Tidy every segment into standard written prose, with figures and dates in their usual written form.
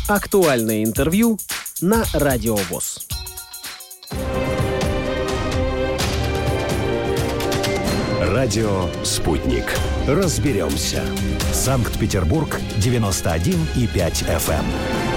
Актуальное интервью на Радио ВОС. Радио «Спутник». Разберемся. Санкт-Петербург, 91,5 FM.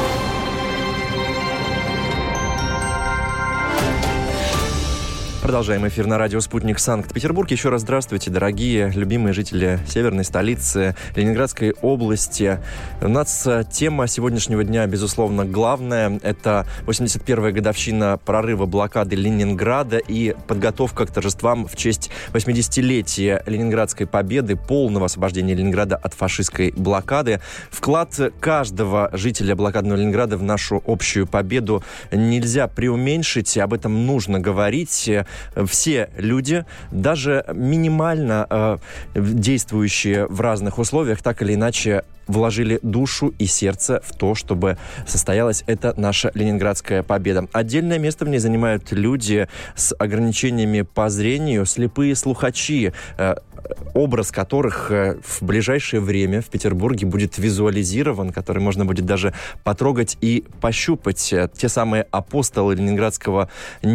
Продолжаем эфир на радио «Спутник» Санкт-Петербург. Еще раз здравствуйте, дорогие, любимые жители северной столицы Ленинградской области. У нас тема сегодняшнего дня, безусловно, главная. Это 81-я годовщина прорыва блокады Ленинграда и подготовка к торжествам в честь 80-летия Ленинградской победы, полного освобождения Ленинграда от фашистской блокады. Вклад каждого жителя блокадного Ленинграда в нашу общую победу нельзя преуменьшить, об этом нужно говорить. Все люди, даже минимально действующие в разных условиях, так или иначе вложили душу и сердце в то, чтобы состоялась эта наша ленинградская победа. Отдельное место в ней занимают люди с ограничениями по зрению, слепые слухачи, образ которых в ближайшее время в Петербурге будет визуализирован, который можно будет даже потрогать и пощупать. Те самые апостолы ленинградского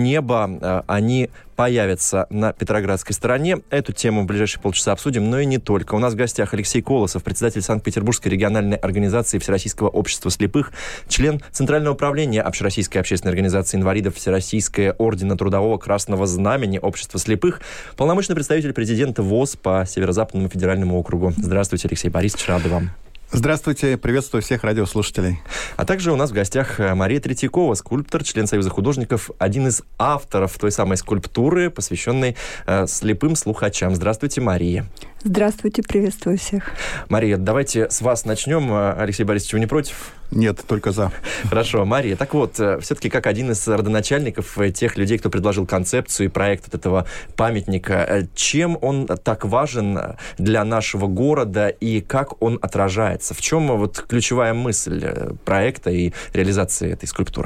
неба, они появятся на Петроградской стороне. Эту тему в ближайшие полчаса обсудим, но и не только. У нас в гостях Алексей Колосов, председатель Санкт-Петербургской региональной организации Всероссийского общества слепых, член Центрального управления Общероссийской общественной организации инвалидов Всероссийское ордена Трудового Красного Знамени Общества слепых, полномочный представитель президента ВОС по Северо-Западному федеральному округу. Здравствуйте, Алексей Борисович, рады вам. Здравствуйте, приветствую всех радиослушателей. А также у нас в гостях Мария Третьякова, скульптор, член Союза художников, один из авторов той самой скульптуры, посвященной слепым слухачам. Здравствуйте, Мария. Здравствуйте, приветствую всех. Мария, давайте с вас начнем. Алексей Борисович, вы не против? Нет, только за. Хорошо, Мария. Так вот, все-таки как один из родоначальников тех людей, кто предложил концепцию и проект вот этого памятника, чем он так важен для нашего города и как он отражается? В чем вот ключевая мысль проекта и реализации этой скульптуры?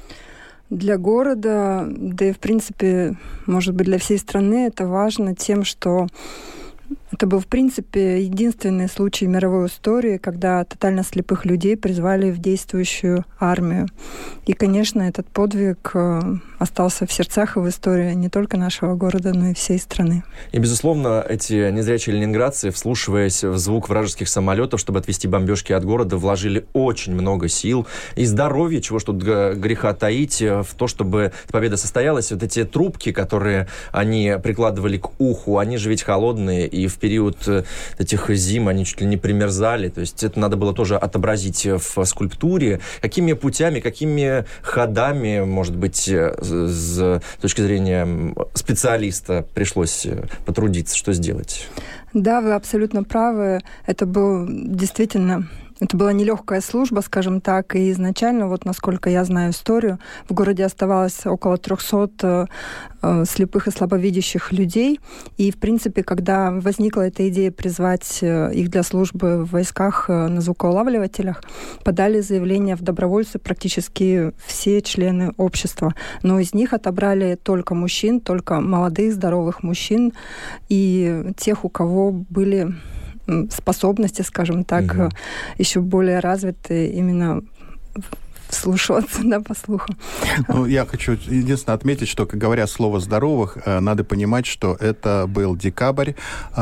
Для города, да и в принципе, может быть, для всей страны это важно тем, что это был, в принципе, единственный случай в мировой истории, когда тотально слепых людей призвали в действующую армию. И, конечно, этот подвиг остался в сердцах и в истории не только нашего города, но и всей страны. И, безусловно, эти незрячие ленинградцы, вслушиваясь в звук вражеских самолетов, чтобы отвести бомбежки от города, вложили очень много сил и здоровья, чего ж тут греха таить, в то, чтобы победа состоялась. Вот эти трубки, которые они прикладывали к уху, они же ведь холодные, и в период этих зим они чуть ли не примерзали. То есть это надо было тоже отобразить в скульптуре. Какими путями, какими ходами, может быть, с точки зрения специалиста пришлось потрудиться, что сделать? Да, вы абсолютно правы. Это была нелегкая служба, скажем так, и изначально, вот насколько я знаю историю, в городе оставалось около 300 слепых и слабовидящих людей. И, в принципе, когда возникла эта идея призвать их для службы в войсках на звукоулавливателях, подали заявление в добровольцы практически все члены общества. Но из них отобрали только мужчин, только молодых, здоровых мужчин и тех, у кого были способности, скажем так, еще более развиты именно вслушиваться, да, по слуху. Ну, я хочу единственное отметить, что, говоря слово «здоровых», надо понимать, что это был декабрь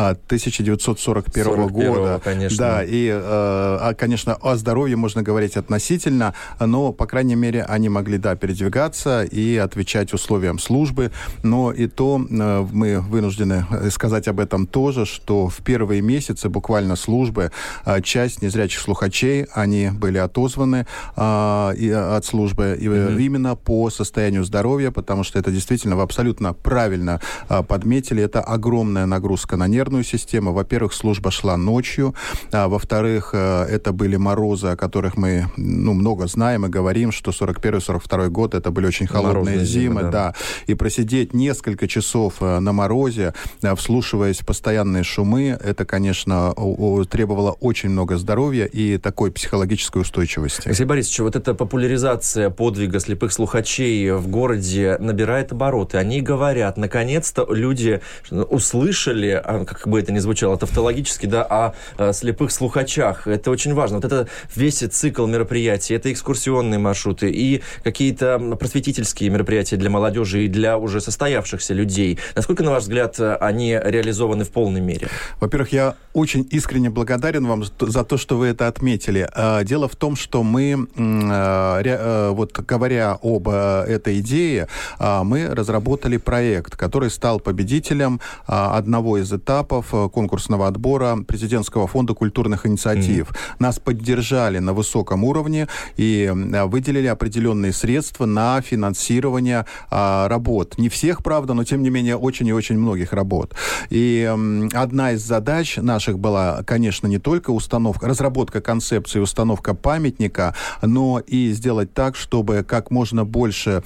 1941 года. Конечно. Да, и, конечно, о здоровье можно говорить относительно, но, по крайней мере, они могли, да, передвигаться и отвечать условиям службы, но и то мы вынуждены сказать об этом тоже, что в первые месяцы буквально службы часть незрячих слухачей, они были отозваны от службы именно по состоянию здоровья, потому что это действительно вы абсолютно правильно подметили. Это огромная нагрузка на нервную систему. Во-первых, служба шла ночью. Во-вторых, это были морозы, о которых мы много знаем и говорим, что 41-42 год это были очень холодные зимы. Да. И просидеть несколько часов на морозе, вслушиваясь в постоянные шумы, это, конечно, требовало очень много здоровья и такой психологической устойчивости. Алексей Борисович, вот это популяризация подвига слепых слухачей в городе набирает обороты. Они говорят, наконец-то люди услышали, как бы это ни звучало тавтологически, да, о слепых слухачах. Это очень важно. Вот это весь цикл мероприятий, это экскурсионные маршруты и какие-то просветительские мероприятия для молодежи и для уже состоявшихся людей. Насколько, на ваш взгляд, они реализованы в полной мере? Во-первых, я очень искренне благодарен вам за то, что вы это отметили. Дело в том, что мы, вот говоря об этой идее, мы разработали проект, который стал победителем одного из этапов конкурсного отбора Президентского фонда культурных инициатив. Нас поддержали на высоком уровне и выделили определенные средства на финансирование работ. Не всех, правда, но тем не менее очень и очень многих работ. И одна из задач наших была, конечно, не только разработка концепции, установка памятника, но и сделать так, чтобы как можно больше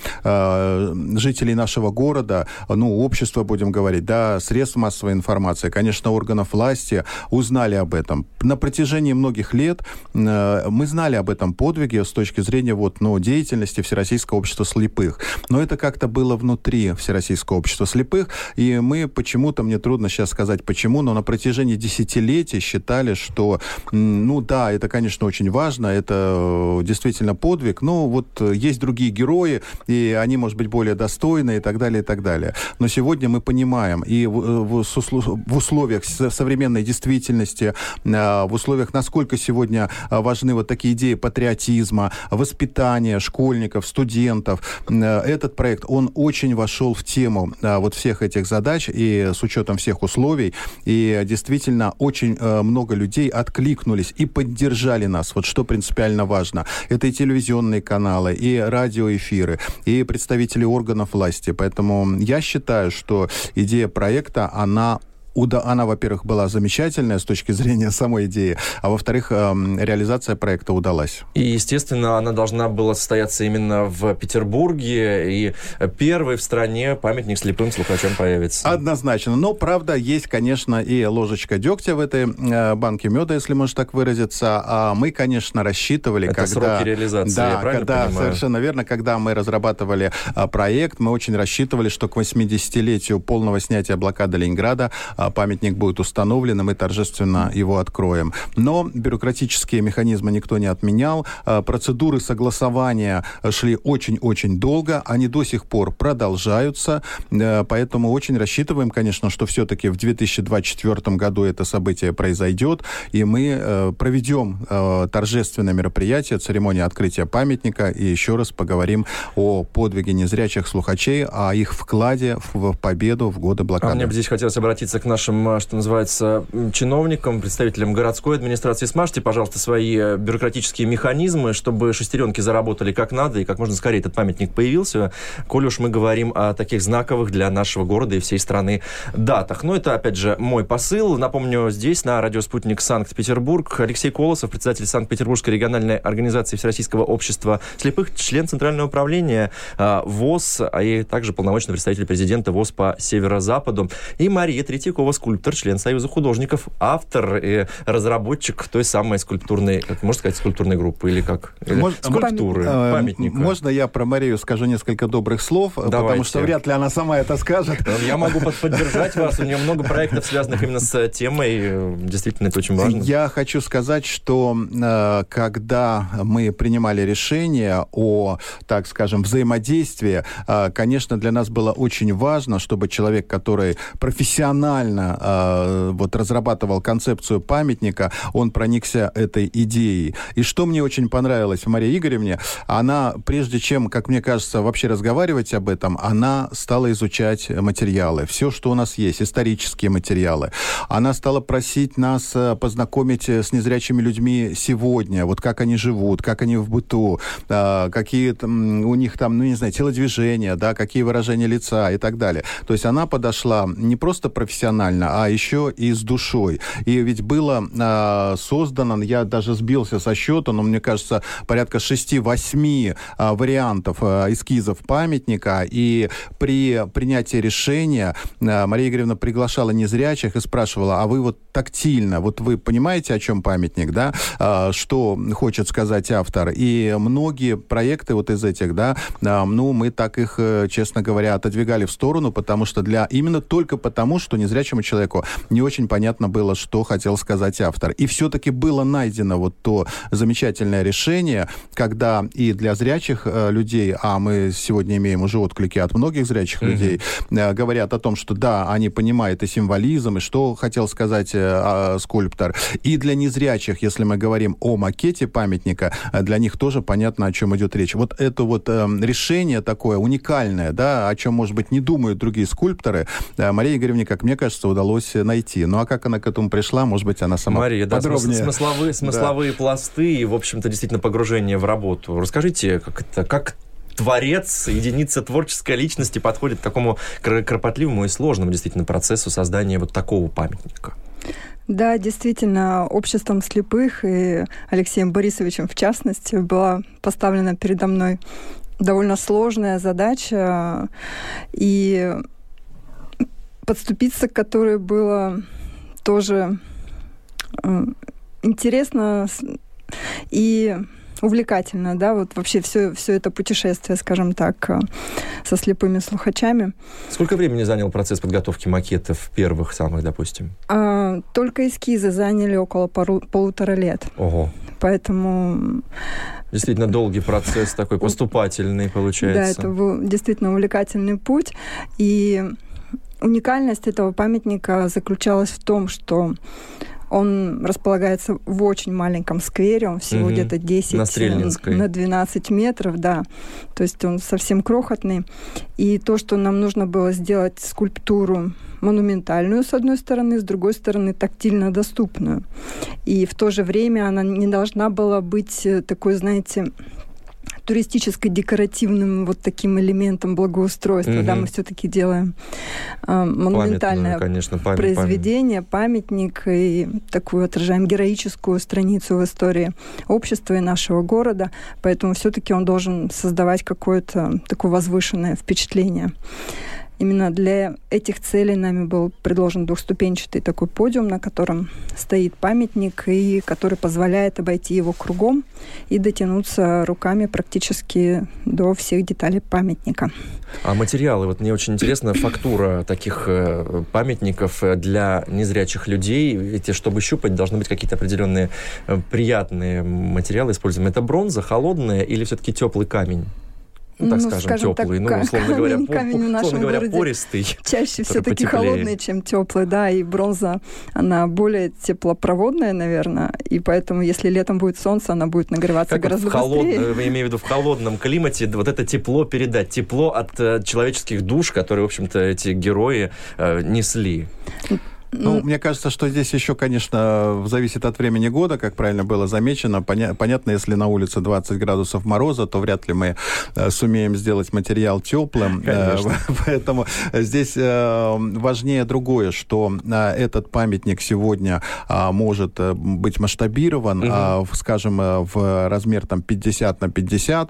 жителей нашего города, общества, будем говорить, да, средств массовой информации, конечно, органов власти узнали об этом. На протяжении многих лет мы знали об этом подвиге с точки зрения деятельности Всероссийского общества слепых. Но это как-то было внутри Всероссийского общества слепых, и мы почему-то, мне трудно сейчас сказать почему, но на протяжении десятилетий считали, что, да, это, конечно, очень важно, это действительно подвиг, но есть другие герои, и они, может быть, более достойны, и так далее, и так далее. Но сегодня мы понимаем, и в условиях современной действительности, в условиях, насколько сегодня важны такие идеи патриотизма, воспитания школьников, студентов. Этот проект, он очень вошел в тему всех этих задач и с учетом всех условий. И действительно очень много людей откликнулись и поддержали нас. Что принципиально важно. Это и телевизионные каналы, и радиоэфиры, и представители органов власти. Поэтому я считаю, что идея проекта, она, во-первых, была замечательная с точки зрения самой идеи, а во-вторых, реализация проекта удалась. И, естественно, она должна была состояться именно в Петербурге, и первый в стране памятник слепым слухачам появится. Однозначно. Но, правда, есть, конечно, и ложечка дегтя в этой банке меда, если можно так выразиться. А мы, конечно, рассчитывали, это сроки реализации, я правильно понимаю? Совершенно верно. Когда мы разрабатывали проект, мы очень рассчитывали, что к 80-летию полного снятия блокады Ленинграда памятник будет установлен, и мы торжественно его откроем. Но бюрократические механизмы никто не отменял. Процедуры согласования шли очень-очень долго. Они до сих пор продолжаются. Поэтому очень рассчитываем, конечно, что все-таки в 2024 году это событие произойдет, и мы проведем торжественное мероприятие, церемонию открытия памятника, и еще раз поговорим о подвиге незрячих слухачей, о их вкладе в победу в годы блокады. Мне бы здесь хотелось обратиться к нашим, что называется, чиновникам, представителям городской администрации. Смажьте, пожалуйста, свои бюрократические механизмы, чтобы шестеренки заработали как надо и как можно скорее этот памятник появился, коль уж мы говорим о таких знаковых для нашего города и всей страны датах. Но это, опять же, мой посыл. Напомню, здесь, на радио «Спутник» Санкт-Петербург, Алексей Колосов, председатель Санкт-Петербургской региональной организации Всероссийского общества слепых, член Центрального управления ВОС, и также полномочный представитель президента ВОС по Северо-Западу, и Мария Третьякова, скульптор, член Союза художников, автор и разработчик той самой скульптурной, как можно сказать, скульптурной группы, или как? Скульптуры, памятника. Можно я про Марию скажу несколько добрых слов? Давайте. Потому что вряд ли она сама это скажет. Я могу поддержать вас. У нее много проектов, связанных именно с темой. Действительно, это очень важно. Я хочу сказать, что когда мы принимали решение о, так скажем, взаимодействии, конечно, для нас было очень важно, чтобы человек, который профессионально разрабатывал концепцию памятника, он проникся этой идеей. И что мне очень понравилось в Марии Игоревне, она, прежде чем, как мне кажется, вообще разговаривать об этом, она стала изучать материалы. Все, что у нас есть, исторические материалы. Она стала просить нас познакомить с незрячими людьми сегодня, как они живут, как они в быту, какие у них там, телодвижения, да, какие выражения лица и так далее. То есть она подошла не просто профессионально эмоционально, а еще и с душой. И ведь было создано, я даже сбился со счета, но мне кажется, порядка 6-8 вариантов эскизов памятника. И при принятии решения Мария Игоревна приглашала незрячих и спрашивала: а вы вот тактильно, вот вы понимаете, о чем памятник, да, что хочет сказать автор? И многие проекты вот из этих, да, мы так их, честно говоря, отодвигали в сторону, потому что именно только потому, что незрячему человеку не очень понятно было, что хотел сказать автор. И все-таки было найдено вот то замечательное решение, когда и для зрячих людей, а мы сегодня имеем уже отклики от многих зрячих людей, говорят о том, что да, они понимают и символизм, и что хотел сказать скульптор. И для незрячих, если мы говорим о макете памятника, для них тоже понятно, о чем идет речь. Вот это вот решение такое уникальное, да, о чем, может быть, не думают другие скульпторы, Марии Игоревне, как мне кажется, удалось найти. Ну, а как она к этому пришла, может быть, она сама Мария, подробнее. Смысловые пласты и, в общем-то, действительно погружение в работу. Расскажите, как творец, единица творческой личности подходит к такому кропотливому и сложному действительно процессу создания вот такого памятника? Да, действительно, обществом слепых и Алексеем Борисовичем, в частности, была поставлена передо мной довольно сложная задача, и подступиться к которой было тоже интересно и увлекательно, да, вот вообще все это путешествие, скажем так, со слепыми слухачами. Сколько времени занял процесс подготовки макетов первых самых, допустим? Только эскизы заняли около 1,5 лет. Ого. Поэтому... Действительно долгий процесс, такой поступательный получается. Да, это был действительно увлекательный путь. И уникальность этого памятника заключалась в том, что он располагается в очень маленьком сквере, он всего где-то 10 на 12 метров, да. То есть он совсем крохотный. И то, что нам нужно было сделать скульптуру монументальную, с одной стороны, с другой стороны, тактильно доступную. И в то же время она не должна была быть такой, знаете, туристическо-декоративным вот таким элементом благоустройства. Да, мы все-таки делаем монументальное произведение, памятник, и такую отражаем героическую страницу в истории общества и нашего города. Поэтому все-таки он должен создавать какое-то такое возвышенное впечатление. Именно для этих целей нами был предложен двухступенчатый такой подиум, на котором стоит памятник, и который позволяет обойти его кругом и дотянуться руками практически до всех деталей памятника. А материалы? Вот мне очень интересна фактура таких памятников для незрячих людей. Ведь чтобы щупать, должны быть какие-то определенные приятные материалы используемые. Это бронза, холодная или все-таки теплый камень? Ну, скажем, теплый, так, условно говоря, пористый. Чаще все-таки холодный, чем теплый, да, и бронза, она более теплопроводная, наверное, и поэтому, если летом будет солнце, она будет нагреваться гораздо быстрее. Я имею в виду, в холодном климате вот это тепло передать, тепло от человеческих душ, которые, в общем-то, эти герои несли. Мне кажется, что здесь еще, конечно, зависит от времени года, как правильно было замечено. Понятно, если на улице 20 градусов мороза, то вряд ли мы сумеем сделать материал теплым. Поэтому здесь важнее другое, что этот памятник сегодня может быть масштабирован, скажем, в размер там 50 на 50,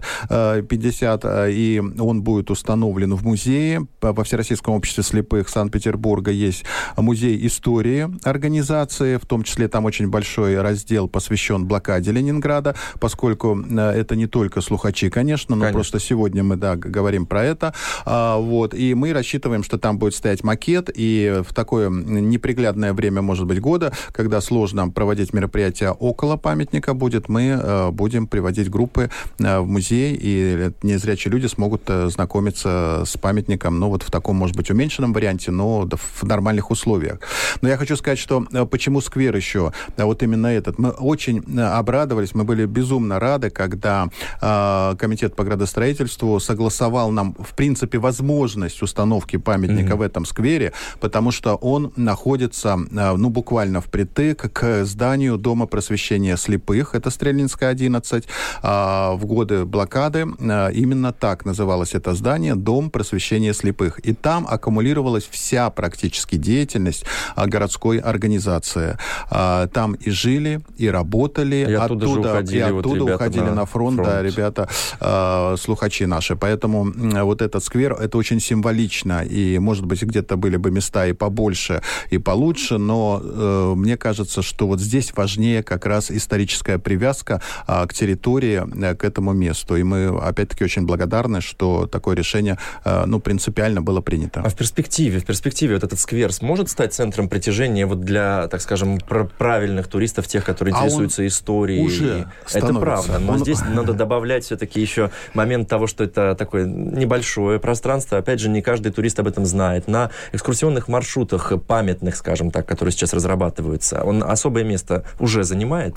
и он будет установлен в музее. Во Всероссийском обществе слепых Санкт-Петербурга есть музей истории организации, в том числе там очень большой раздел посвящен блокаде Ленинграда, поскольку это не только слухачи, конечно, но просто сегодня мы, говорим про это. И мы рассчитываем, что там будет стоять макет, и в такое неприглядное время, может быть, года, когда сложно проводить мероприятия около памятника будет, мы будем приводить группы в музей, и незрячие люди смогут знакомиться с памятником, в таком, может быть, уменьшенном варианте, но в нормальных условиях. Но я хочу сказать, что почему сквер еще, вот именно этот. Мы очень обрадовались, мы были безумно рады, когда Комитет по градостроительству согласовал нам, в принципе, возможность установки памятника в этом сквере, потому что он находится, буквально впритык к зданию Дома просвещения слепых, это Стрельнинская, 11. В годы блокады именно так называлось это здание, Дом просвещения слепых. И там аккумулировалась вся практически деятельность городской организации. Там и жили, и работали. И оттуда уходили на фронт. Да, ребята, слухачи наши. Поэтому вот этот сквер, это очень символично. И, может быть, где-то были бы места и побольше, и получше, но мне кажется, что вот здесь важнее как раз историческая привязка к территории, к этому месту. И мы, опять-таки, очень благодарны, что такое решение, принципиально было принято. А в перспективе вот этот сквер сможет стать центром притяжения вот для, так скажем, правильных туристов, тех, которые интересуются историей? Уже это правда. Но здесь надо добавлять все-таки еще момент того, что это такое небольшое пространство. Опять же, не каждый турист об этом знает. На экскурсионных маршрутах памятных, скажем так, которые сейчас разрабатываются, он особое место уже занимает?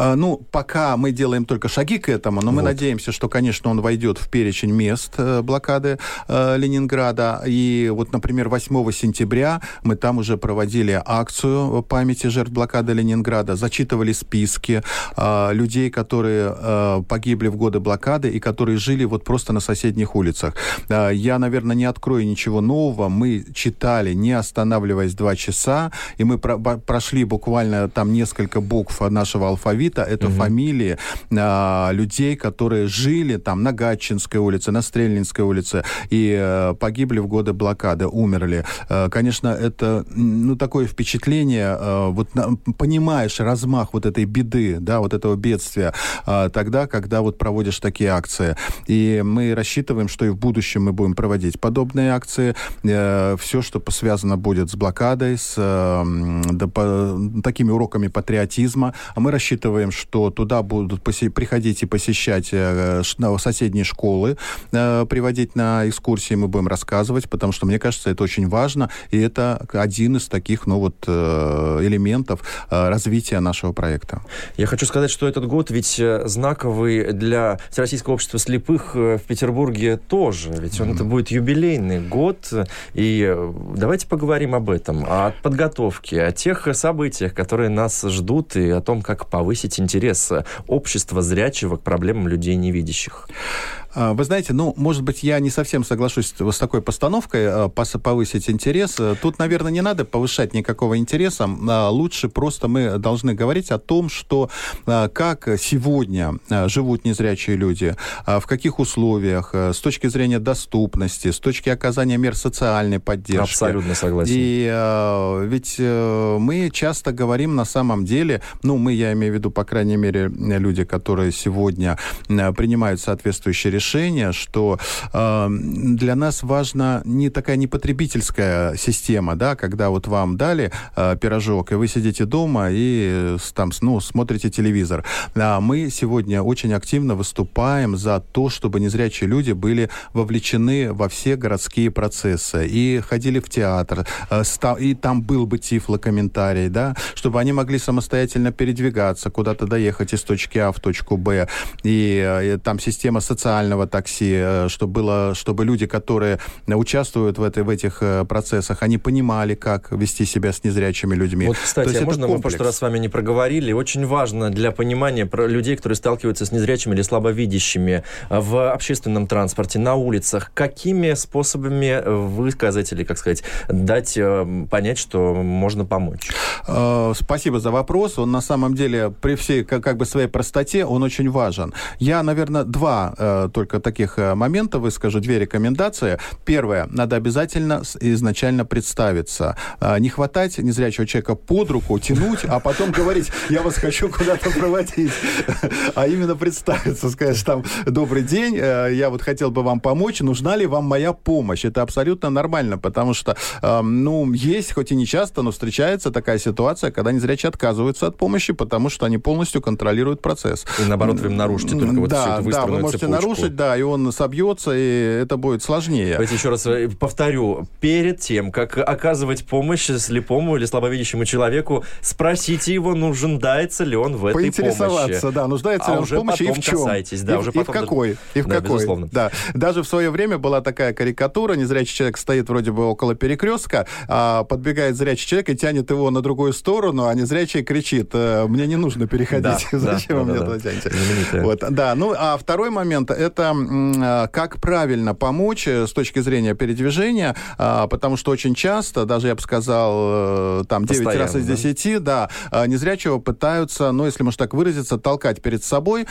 Пока мы делаем только шаги к этому, но мы надеемся, что, конечно, он войдет в перечень мест блокады Ленинграда. И вот, например, 8 сентября мы там уже проводили акцию памяти жертв блокады Ленинграда, зачитывали списки людей, которые погибли в годы блокады и которые жили вот просто на соседних улицах. Я, наверное, не открою ничего нового. Мы читали, не останавливаясь, 2 часа, и мы прошли буквально там несколько букв нашего алфавита. Это фамилии людей, которые жили там на Гатчинской улице, на Стрельнинской улице и погибли в годы блокады, умерли. Конечно, это такое впечатление, понимаешь размах вот этой беды, да, вот этого бедствия, тогда, когда вот проводишь такие акции. И мы рассчитываем, что и в будущем мы будем проводить подобные акции. Все, что связано будет с блокадой, с такими уроками патриотизма. А мы рассчитываем, что туда будут приходить и посещать соседние школы, приводить на экскурсии, мы будем рассказывать, потому что, мне кажется, это очень важно, и это один из таких, элементов развития нашего проекта. Я хочу сказать, что этот год ведь знаковый для Всероссийского общества слепых в Петербурге тоже, ведь это будет юбилейный год, и давайте поговорим об этом, о подготовке, о тех событиях, которые нас ждут, и о том, как повысить интерес общества зрячего к проблемам людей невидящих. Вы знаете, может быть, я не совсем соглашусь с такой постановкой повысить интерес. Тут, наверное, не надо повышать никакого интереса. Лучше просто мы должны говорить о том, что как сегодня живут незрячие люди, в каких условиях, с точки зрения доступности, с точки оказания мер социальной поддержки. Абсолютно согласен. И ведь мы часто говорим на самом деле, я имею в виду, по крайней мере, люди, которые сегодня принимают соответствующие решения, что для нас важна не потребительская система, да, когда вот вам дали пирожок, и вы сидите дома и там, смотрите телевизор. Мы сегодня очень активно выступаем за то, чтобы незрячие люди были вовлечены во все городские процессы и ходили в театр, и там был бы тифлокомментарий, да, чтобы они могли самостоятельно передвигаться, куда-то доехать из точки А в точку Б, и там система социального такси, чтобы люди, которые участвуют в этих процессах, они понимали, как вести себя с незрячими людьми. Вот, кстати, можно мы в прошлый раз с вами не проговорили? Очень важно для понимания про людей, которые сталкиваются с незрячими или слабовидящими в общественном транспорте, на улицах. Какими способами высказать или, дать понять, что можно помочь? Спасибо за вопрос. Он на самом деле при всей своей простоте, он очень важен. Я, наверное, 2 только таких момента выскажу, 2 рекомендации. Первое. Надо обязательно изначально представиться. Не хватать незрячего человека под руку, тянуть, а потом говорить: я вас хочу куда-то проводить. А именно представиться, сказать там: добрый день, я вот хотел бы вам помочь, нужна ли вам моя помощь? Это абсолютно нормально, потому что, есть, хоть и не часто, но встречается такая ситуация, когда незрячие отказываются от помощи, потому что они полностью контролируют процесс. И наоборот, вы им нарушите только всю эту выстроенную цепочку. Вы можете нарушить, чуть-чуть, да, и он собьется, и это будет сложнее. Давайте еще раз повторю. Перед тем, как оказывать помощь слепому или слабовидящему человеку, спросите его, нуждается ли он в этой помощи. Поинтересоваться, да, нуждается ли он в помощи и в чем. Да, и в какой. И в какой. Безусловно. Да. Даже в свое время была такая карикатура, незрячий человек стоит вроде бы около перекрестка, подбегает зрячий человек и тянет его на другую сторону, а незрячий кричит: мне не нужно переходить. Зачем вы мне туда тянете? Вот, да. Ну, а второй момент — это как правильно помочь с точки зрения передвижения, потому что очень часто, даже я бы сказал, там 9 раз из 10, да, незрячего пытаются, ну, если можно так выразиться, толкать перед собой,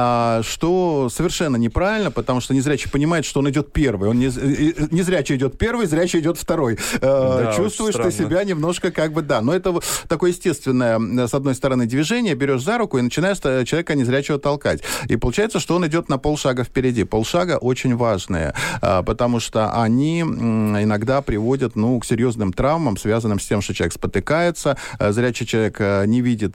что совершенно неправильно, потому что незрячий понимает, что он идет первый. Он незрячий идет первый, зрячий идет второй. Да, чувствуешь ты себя немножко как бы, да. Но это такое естественное, с одной стороны, движение, берешь за руку и начинаешь человека незрячего толкать. И получается, что он идет на полшага впереди. Полшага очень важные, потому что они иногда приводят, ну, к серьезным травмам, связанным с тем, что человек спотыкается, зрячий человек не видит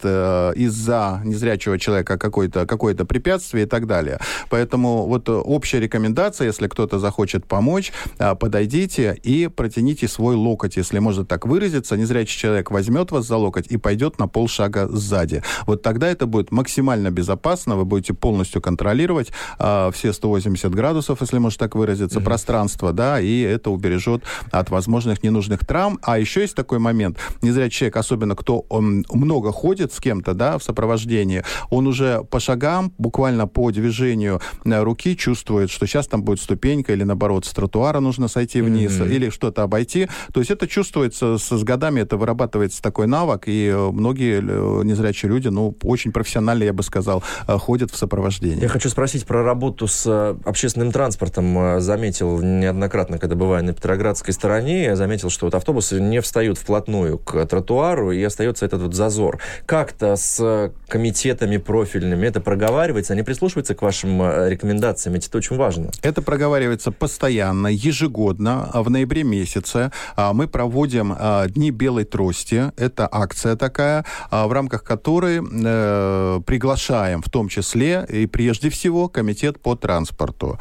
из-за незрячего человека какое-то препятствие и так далее. Поэтому вот общая рекомендация, если кто-то захочет помочь, подойдите и протяните свой локоть, если можно так выразиться. Незрячий человек возьмет вас за локоть и пойдет на полшага сзади. Вот тогда это будет максимально безопасно, вы будете полностью контролировать все 180 градусов, если можно так выразиться, пространство, да, и это убережет от возможных ненужных травм. А еще есть такой момент. Незрячий человек, особенно кто много ходит с кем-то, да, в сопровождении, он уже по шагам, буквально по движению руки чувствует, что сейчас там будет ступенька, или наоборот, с тротуара нужно сойти вниз, или что-то обойти. То есть это чувствуется с годами, это вырабатывается такой навык, и многие незрячие люди, ну, очень профессионально, я бы сказал, ходят в сопровождении. Я хочу спросить про работу с общественным транспортом. Заметил неоднократно, когда бываю на Петроградской стороне, я заметил, что вот автобусы не встают вплотную к тротуару, и остается этот вот зазор. Как-то с комитетами профильными это проговаривается? Они прислушиваются к вашим рекомендациям? Ведь это очень важно. Это проговаривается постоянно, ежегодно. В ноябре месяце мы проводим Дни белой трости. Это акция такая, в рамках которой приглашаем в том числе и прежде всего комитет по транспорту.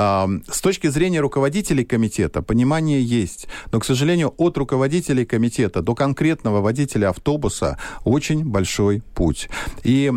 С точки зрения руководителей комитета понимание есть, но, к сожалению, от руководителей комитета до конкретного водителя автобуса очень большой путь. И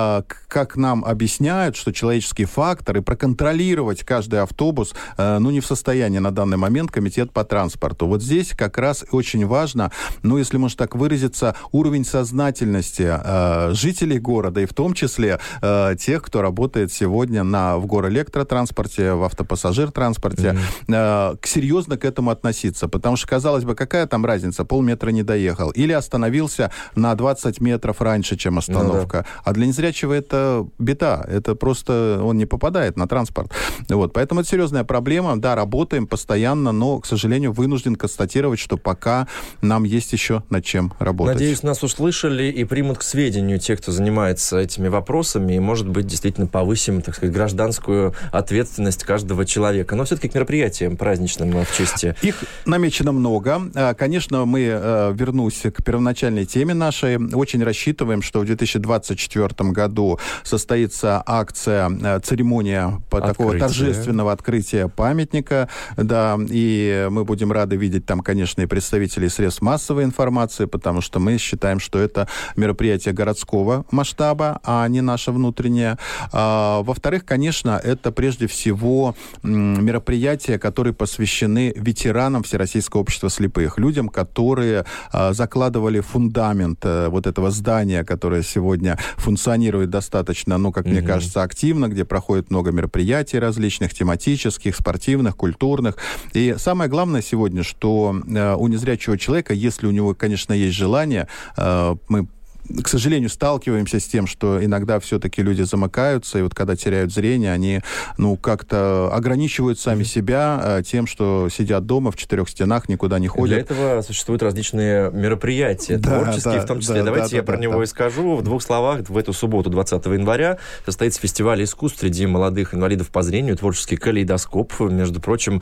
как нам объясняют, что человеческий фактор, и проконтролировать каждый автобус, ну, не в состоянии на данный момент комитет по транспорту. Вот здесь как раз очень важно, ну, если можно так выразиться, уровень сознательности жителей города, и в том числе тех, кто работает сегодня в горэлектротранспорте, в автопассажир-транспорте, серьезно к этому относиться. Потому что, казалось бы, какая там разница? Полметра не доехал. Или остановился на 20 метров раньше, чем остановка. Ну, да. А для незрячего это беда. Это просто он не попадает на транспорт. Вот. Поэтому это серьезная проблема. Да, работаем постоянно, но, к сожалению, вынужден констатировать, что пока нам есть еще над чем работать. Надеюсь, нас услышали и примут к сведению те, кто занимается этими вопросами, и, может быть, действительно повысим, так сказать, гражданскую ответственность каждого человека. Но все-таки к мероприятиям праздничным в честь... Их намечено много. Конечно, мы, вернусь к первоначальной теме нашей, очень рассчитываем, что в 2024 году состоится акция, церемония такого торжественного открытия памятника, да, и мы будем рады видеть там, конечно, и представителей средств массовой информации, потому что мы считаем, что это мероприятие городского масштаба, а не наше внутреннее. Во-вторых, конечно, это прежде всего мероприятия, которые посвящены ветеранам Всероссийского общества слепых, людям, которые закладывали фундамент вот этого здания, которое сегодня функционирует достаточно, ну, как мне кажется, активно, где проходит много мероприятий различных, тематических, спортивных, культурных. И самое главное сегодня, что у незрячего человека, если у него, конечно, есть желание, мы, к сожалению, сталкиваемся с тем, что иногда все-таки люди замыкаются, и вот когда теряют зрение, они, ну, как-то ограничивают сами себя тем, что сидят дома в четырех стенах, никуда не ходят. Для этого существуют различные мероприятия, творческие в том числе. Давайте я про него и скажу. В двух словах, в эту субботу, 20 января, состоится фестиваль искусств среди молодых инвалидов по зрению, творческий калейдоскоп. Между прочим,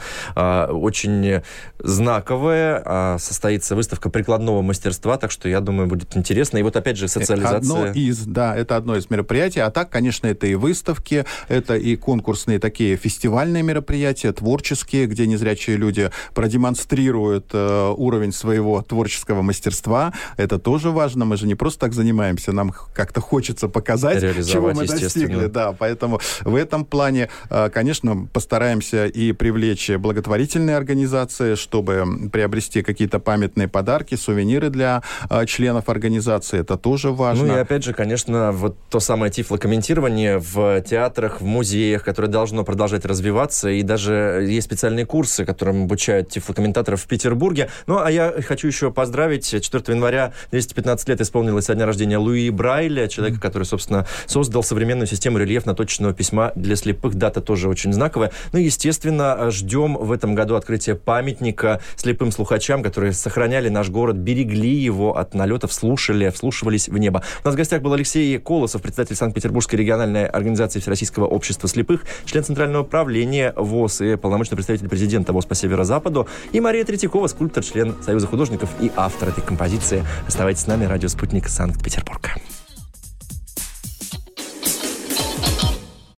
очень знаковая. Состоится выставка прикладного мастерства, так что, я думаю, будет интересно. И вот опять опять же, социализация. Это одно из мероприятий. А так, конечно, это и выставки, это и конкурсные такие фестивальные мероприятия, творческие, где незрячие люди продемонстрируют уровень своего творческого мастерства. Это тоже важно. Мы же не просто так занимаемся, нам как-то хочется показать, чего мы достигли. Да, поэтому в этом плане, конечно, постараемся и привлечь благотворительные организации, чтобы приобрести какие-то памятные подарки, сувениры для членов организации. Это тоже важно. Ну и опять же, конечно, вот то самое тифлокомментирование в театрах, в музеях, которое должно продолжать развиваться, и даже есть специальные курсы, которым обучают тифлокомментаторов в Петербурге. Ну, а я хочу еще поздравить. 4 января 215 лет исполнилось со дня рождения Луи Брайля, человека, который, собственно, создал современную систему рельефно-точечного письма для слепых. Дата тоже очень знаковая. Ну, естественно, ждем в этом году открытия памятника слепым слухачам, которые сохраняли наш город, берегли его от налетов, вслушивались в небо. У нас в гостях был Алексей Колосов, председатель Санкт-Петербургской региональной организации Всероссийского общества слепых, член Центрального правления ВОС и полномочный представитель президента ВОС по Северо-Западу, и Мария Третьякова, скульптор, член Союза художников и автор этой композиции. Оставайтесь с нами, радио «Спутник», Санкт-Петербург.